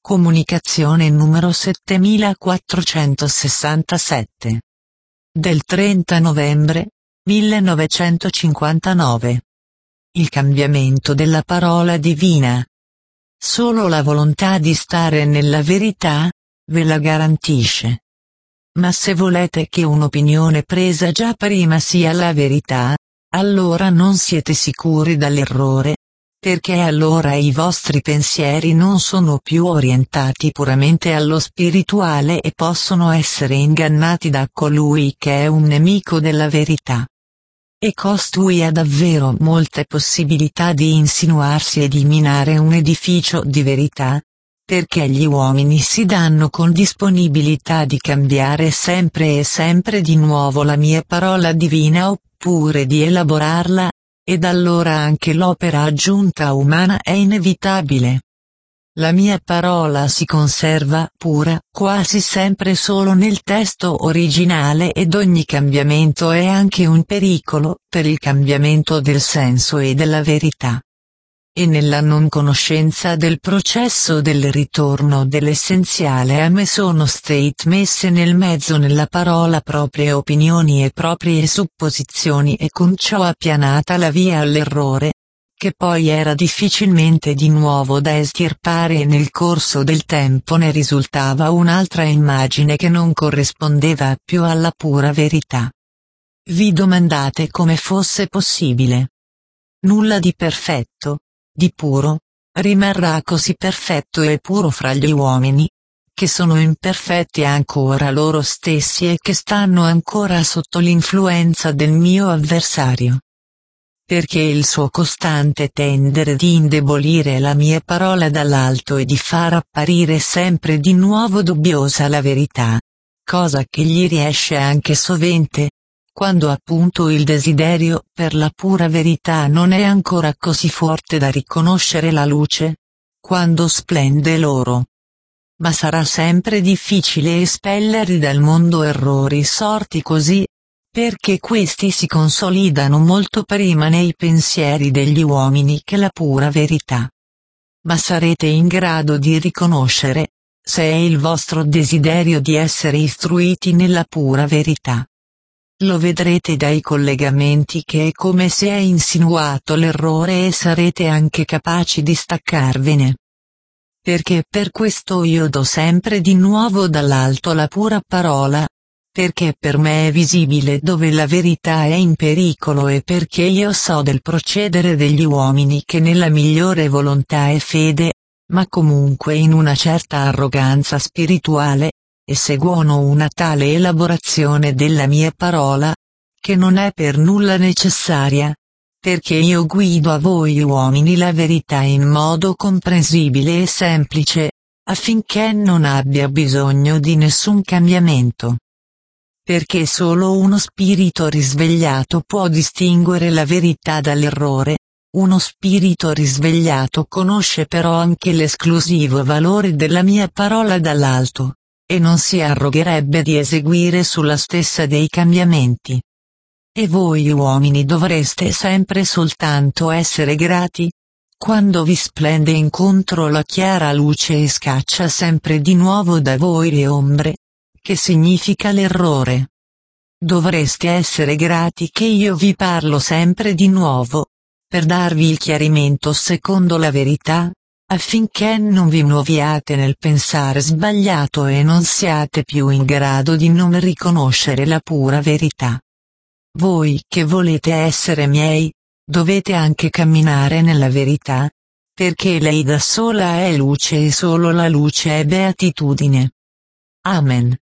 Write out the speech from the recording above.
Comunicazione numero 7467. Del 30 novembre 1959. Il cambiamento della parola divina. Solo la volontà di stare nella verità ve la garantisce. Ma se volete che un'opinione presa già prima sia la verità, allora non siete sicuri dall'errore, perché allora i vostri pensieri non sono più orientati puramente allo spirituale e possono essere ingannati da colui che è un nemico della verità. E costui ha davvero molte possibilità di insinuarsi e di minare un edificio di verità, perché gli uomini si danno con disponibilità di cambiare sempre e sempre di nuovo la mia parola divina oppure di elaborarla, ed allora anche l'opera aggiunta umana è inevitabile. La mia parola si conserva pura quasi sempre solo nel testo originale ed ogni cambiamento è anche un pericolo per il cambiamento del senso e della verità. E nella non conoscenza del processo del ritorno dell'essenziale a me sono state messe nel mezzo nella parola proprie opinioni e proprie supposizioni e con ciò appianata la via all'errore, che poi era difficilmente di nuovo da estirpare e nel corso del tempo ne risultava un'altra immagine che non corrispondeva più alla pura verità. Vi domandate come fosse possibile. Nulla di perfetto, di puro, rimarrà così perfetto e puro fra gli uomini, che sono imperfetti ancora loro stessi e che stanno ancora sotto l'influenza del mio avversario. Perché il suo costante tendere di indebolire la mia parola dall'alto e di far apparire sempre di nuovo dubbiosa la verità, cosa che gli riesce anche sovente, quando appunto il desiderio per la pura verità non è ancora così forte da riconoscere la luce, quando splende loro. Ma sarà sempre difficile espellere dal mondo errori sorti così, perché questi si consolidano molto prima nei pensieri degli uomini che la pura verità. Ma sarete in grado di riconoscere, se è il vostro desiderio di essere istruiti nella pura verità. Lo vedrete dai collegamenti che è come se è insinuato l'errore e sarete anche capaci di staccarvene. Perché per questo io do sempre di nuovo dall'alto la pura parola, perché per me è visibile dove la verità è in pericolo e perché io so del procedere degli uomini che nella migliore volontà e fede, ma comunque in una certa arroganza spirituale, e seguono una tale elaborazione della mia parola, che non è per nulla necessaria, perché io guido a voi uomini la verità in modo comprensibile e semplice, affinché non abbia bisogno di nessun cambiamento. Perché solo uno spirito risvegliato può distinguere la verità dall'errore, uno spirito risvegliato conosce però anche l'esclusivo valore della mia parola dall'alto, e non si arrogherebbe di eseguire sulla stessa dei cambiamenti. E voi uomini dovreste sempre soltanto essere grati, quando vi splende incontro la chiara luce e scaccia sempre di nuovo da voi le ombre, che significa l'errore. Dovreste essere grati che io vi parlo sempre di nuovo, per darvi il chiarimento secondo la verità, affinché non vi muoviate nel pensare sbagliato e non siate più in grado di non riconoscere la pura verità. Voi che volete essere miei, dovete anche camminare nella verità, perché lei da sola è luce e solo la luce è beatitudine. Amen.